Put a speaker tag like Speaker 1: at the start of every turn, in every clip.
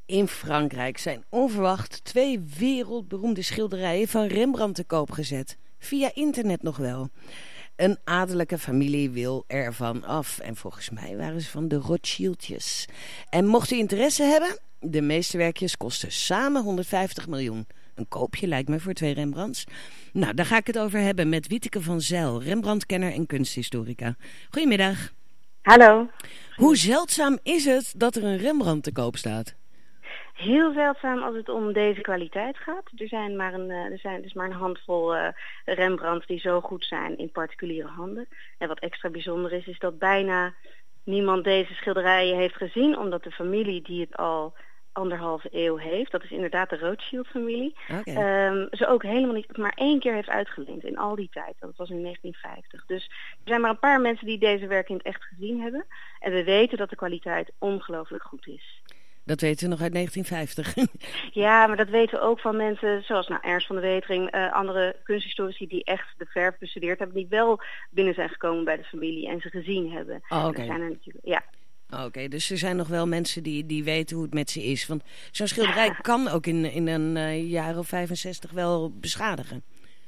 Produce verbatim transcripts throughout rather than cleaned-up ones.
Speaker 1: In Frankrijk zijn onverwacht twee wereldberoemde schilderijen van Rembrandt te koop gezet. Via internet nog wel. Een adellijke familie wil ervan af. En volgens mij waren ze van de Rothschildjes. En mocht u interesse hebben, de meeste werkjes kosten samen honderdvijftig miljoen. Een koopje lijkt me voor twee Rembrandts. Nou, daar ga ik het over hebben met Wieteke van Zijl, Rembrandt-kenner en kunsthistorica. Goedemiddag.
Speaker 2: Hallo.
Speaker 1: Hoe zeldzaam is het dat er een Rembrandt te koop staat?
Speaker 2: Heel zeldzaam als het om deze kwaliteit gaat. Er zijn maar een, er zijn dus maar een handvol uh, Rembrandts die zo goed zijn in particuliere handen. En wat extra bijzonder is, is dat bijna niemand deze schilderijen heeft gezien, omdat de familie die het al anderhalve eeuw heeft, dat is inderdaad de Rothschild-familie,
Speaker 1: Okay.
Speaker 2: Um, ze ook helemaal niet, maar één keer heeft uitgeleend in al die tijd. Dat was in negentien vijftig. Dus er zijn maar een paar mensen die deze werken in het echt gezien hebben. En we weten dat de kwaliteit ongelooflijk goed is.
Speaker 1: Dat weten we nog uit negentien vijftig.
Speaker 2: Ja, maar dat weten we ook van mensen zoals nou, Ernst van de Wetering, uh, andere kunsthistorici die echt de verf bestudeerd hebben, die wel binnen zijn gekomen bij de familie en ze gezien hebben.
Speaker 1: Oh, oké.
Speaker 2: Zijn er natuurlijk, ja.
Speaker 1: Oké, okay, dus er zijn nog wel mensen die, die weten hoe het met ze is. Want zo'n schilderij kan ook in, in een uh, jaar of vijfenzestig wel beschadigen.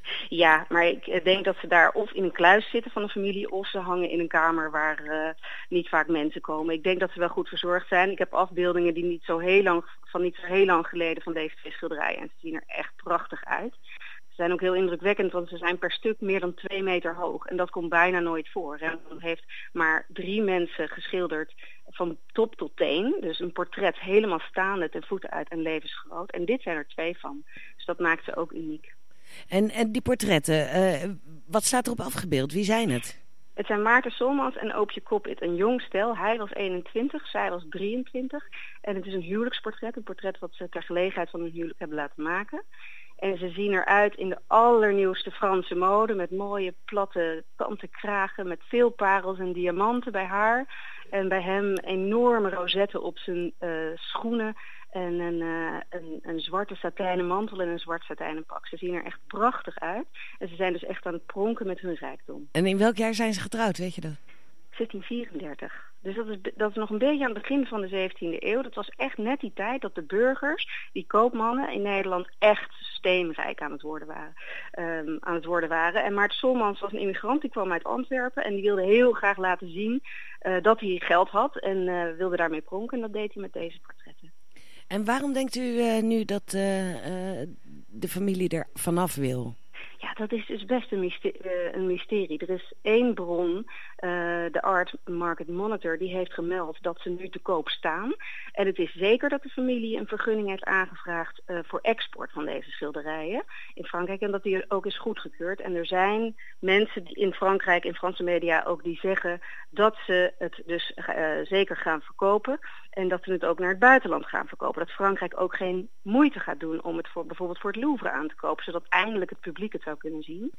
Speaker 2: Ja, maar ik denk dat ze daar of in een kluis zitten van de familie of ze hangen in een kamer waar uh, niet vaak mensen komen. Ik denk dat ze wel goed verzorgd zijn. Ik heb afbeeldingen die niet zo heel lang, van niet zo heel lang geleden van deze twee schilderijen en ze zien er echt prachtig uit. Ze zijn ook heel indrukwekkend, want ze zijn per stuk meer dan twee meter hoog. En dat komt bijna nooit voor. Rembrandt heeft maar drie mensen geschilderd van top tot teen. Dus een portret helemaal staande ten voeten uit en levensgroot. En dit zijn er twee van. Dus dat maakt ze ook uniek.
Speaker 1: En, en die portretten, uh, wat staat erop afgebeeld? Wie zijn het?
Speaker 2: Het zijn Maarten Solmans en Oopje Kopit, een jong stel. Hij was eenentwintig, zij was drieëntwintig. En het is een huwelijksportret, een portret wat ze ter gelegenheid van hun huwelijk hebben laten maken. En ze zien eruit in de allernieuwste Franse mode met mooie platte kanten kragen met veel parels en diamanten bij haar. En bij hem enorme rozetten op zijn uh, schoenen en een, uh, een, een zwarte satijnen mantel en een zwart satijnen pak. Ze zien er echt prachtig uit en ze zijn dus echt aan het pronken met hun rijkdom.
Speaker 1: En in welk jaar zijn ze getrouwd, weet je dat?
Speaker 2: zestien vierendertig. Dus dat is, dat is nog een beetje aan het begin van de zeventiende eeuw. Dat was echt net die tijd dat de burgers, die koopmannen in Nederland echt steenrijk aan het worden waren. Um, aan het worden waren. En Maarten Solmans was een immigrant, die kwam uit Antwerpen en die wilde heel graag laten zien uh, dat hij geld had en uh, wilde daarmee pronken. En dat deed hij met deze portretten.
Speaker 1: En waarom denkt u uh, nu dat uh, uh, de familie er vanaf wil?
Speaker 2: Ja, dat is dus best een mysterie. Uh, een mysterie. Er is één bron, uh, de Art Market Monitor, die heeft gemeld dat ze nu te koop staan. En het is zeker dat de familie een vergunning heeft aangevraagd uh, voor export van deze schilderijen in Frankrijk. En dat die ook is goedgekeurd. En er zijn mensen die in Frankrijk, in Franse media ook, die zeggen dat ze het dus uh, zeker gaan verkopen. En dat ze het ook naar het buitenland gaan verkopen. Dat Frankrijk ook geen moeite gaat doen om het voor, bijvoorbeeld voor het Louvre aan te kopen. Zodat eindelijk het publiek het zou kunnen zien.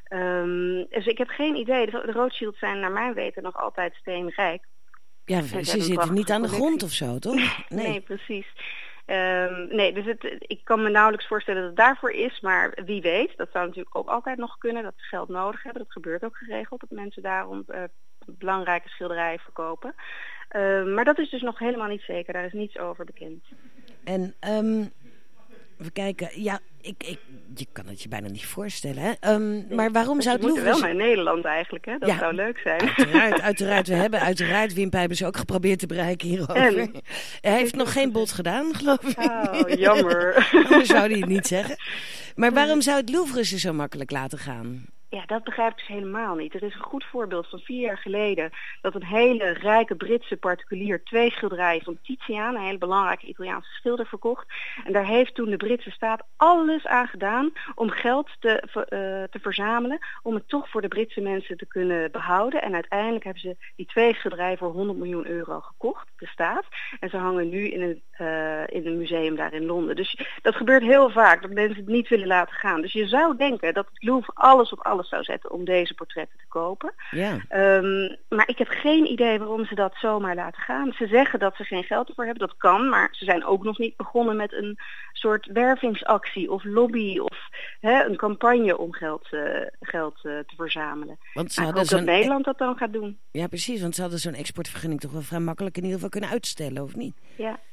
Speaker 2: Um, dus ik heb geen idee. De, de Rothschilds zijn naar mijn weten nog altijd steenrijk.
Speaker 1: Ja, ze zitten niet aan de grond of zo, toch?
Speaker 2: Nee,
Speaker 1: nee.
Speaker 2: nee precies. Um, nee, dus het, ik kan me nauwelijks voorstellen dat het daarvoor is. Maar wie weet, dat zou natuurlijk ook altijd nog kunnen. Dat ze geld nodig hebben. Dat gebeurt ook geregeld. Dat mensen daarom uh, belangrijke schilderijen verkopen. Uh, maar dat is dus nog helemaal niet zeker. Daar is niets over bekend.
Speaker 1: En um, even kijken. Ja, ik, ik, je kan het je bijna niet voorstellen. Hè? Um, nee, maar waarom zou het Louvre...
Speaker 2: We moeten wel naar Nederland eigenlijk. Hè? Dat ja, zou leuk zijn.
Speaker 1: Uiteraard, uiteraard. We hebben uiteraard Wim Pijpers ook geprobeerd te bereiken hierover. En? Hij heeft nog geen bod gedaan, geloof ik.
Speaker 2: Oh, jammer.
Speaker 1: Anders zou hij het niet zeggen. Maar waarom zou het Louvre ze zo makkelijk laten gaan?
Speaker 2: Ja, dat begrijp ik dus helemaal niet. Er is een goed voorbeeld van vier jaar geleden dat een hele rijke Britse particulier twee schilderijen van Titiaan, een hele belangrijke Italiaanse schilder, verkocht. En daar heeft toen de Britse staat alles aan gedaan om geld te, uh, te verzamelen, om het toch voor de Britse mensen te kunnen behouden. En uiteindelijk hebben ze die twee schilderijen voor honderd miljoen euro gekocht, de staat. En ze hangen nu in een, uh, in een museum daar in Londen. Dus dat gebeurt heel vaak, dat mensen het niet willen laten gaan. Dus je zou denken dat het Louvre alles op alles zou zetten om deze portretten te kopen.
Speaker 1: Ja.
Speaker 2: Um, maar ik heb geen idee waarom ze dat zomaar laten gaan. Ze zeggen dat ze geen geld ervoor hebben, dat kan, maar ze zijn ook nog niet begonnen met een soort wervingsactie of lobby of hè, een campagne om geld, uh, geld uh, te verzamelen. Want ze hadden ik hoop dat Nederland dat dan gaat doen.
Speaker 1: Ja, precies, want ze hadden zo'n exportvergunning toch wel vrij makkelijk in ieder geval kunnen uitstellen, of niet?
Speaker 2: Ja, ja.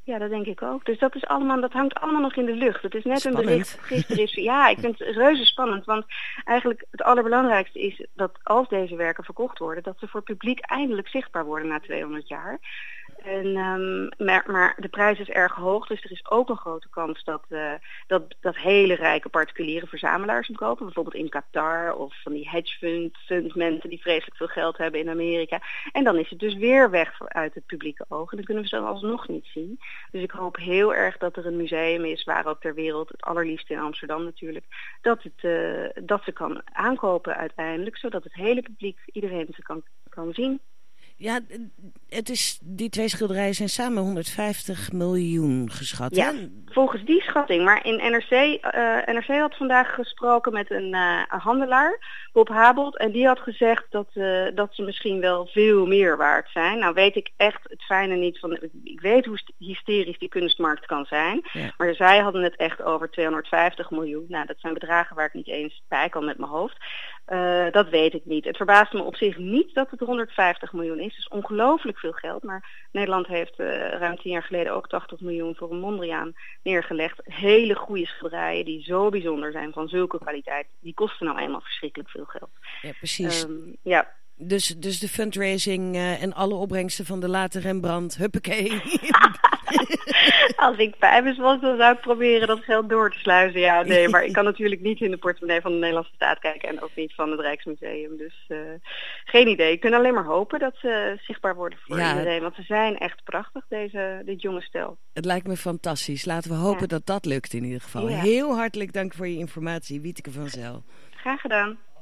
Speaker 2: Ja, dat denk ik ook. Dus dat is allemaal, dat hangt allemaal nog in de lucht. Het is net
Speaker 1: Spannend.
Speaker 2: een bericht gisteren is. Ja, ik vind het reuze spannend. Want eigenlijk het allerbelangrijkste is dat als deze werken verkocht worden, dat ze voor het publiek eindelijk zichtbaar worden na tweehonderd jaar. En, um, maar, maar de prijs is erg hoog, dus er is ook een grote kans dat, uh, dat, dat hele rijke particuliere verzamelaars hem kopen. Bijvoorbeeld in Qatar of van die hedge fund, fund mensen die vreselijk veel geld hebben in Amerika. En dan is het dus weer weg uit het publieke oog en dan kunnen we ze dan alsnog niet zien. Dus ik hoop heel erg dat er een museum is, waar ook ter wereld, het allerliefst in Amsterdam natuurlijk, dat, het, uh, dat ze kan aankopen uiteindelijk, zodat het hele publiek, iedereen ze kan, kan zien.
Speaker 1: Ja, het is, die twee schilderijen zijn samen honderdvijftig miljoen geschat.
Speaker 2: Ja,
Speaker 1: hè?
Speaker 2: Volgens die schatting. Maar in N R C, uh, N R C had vandaag gesproken met een, uh, een handelaar, Bob Habold. En die had gezegd dat, uh, dat ze misschien wel veel meer waard zijn. Nou weet ik echt het fijne niet van. Ik weet hoe hysterisch die kunstmarkt kan zijn. Ja. Maar zij hadden het echt over tweehonderdvijftig miljoen. Nou, dat zijn bedragen waar ik niet eens bij kan met mijn hoofd. Uh, dat weet ik niet. Het verbaast me op zich niet dat het honderdvijftig miljoen is. Het is ongelooflijk veel geld. Maar Nederland heeft uh, ruim tien jaar geleden ook tachtig miljoen voor een Mondriaan neergelegd. Hele goede schilderijen die zo bijzonder zijn, van zulke kwaliteit. Die kosten nou eenmaal verschrikkelijk veel geld.
Speaker 1: Ja, precies.
Speaker 2: Um, ja.
Speaker 1: Dus, dus de fundraising uh, en alle opbrengsten van de late Rembrandt, huppakee.
Speaker 2: Als ik Pijbus was, dan zou ik proberen dat geld door te sluizen. Ja, nee, maar ik kan natuurlijk niet in de portemonnee van de Nederlandse staat kijken en ook niet van het Rijksmuseum. Dus uh, geen idee. Ik kan alleen maar hopen dat ze zichtbaar worden voor ja, iedereen. Want ze zijn echt prachtig, deze, dit jonge stel.
Speaker 1: Het lijkt me fantastisch. Laten we hopen ja. dat dat lukt in ieder geval. Ja. Heel hartelijk dank voor je informatie, Wieteke van Zel.
Speaker 2: Graag gedaan.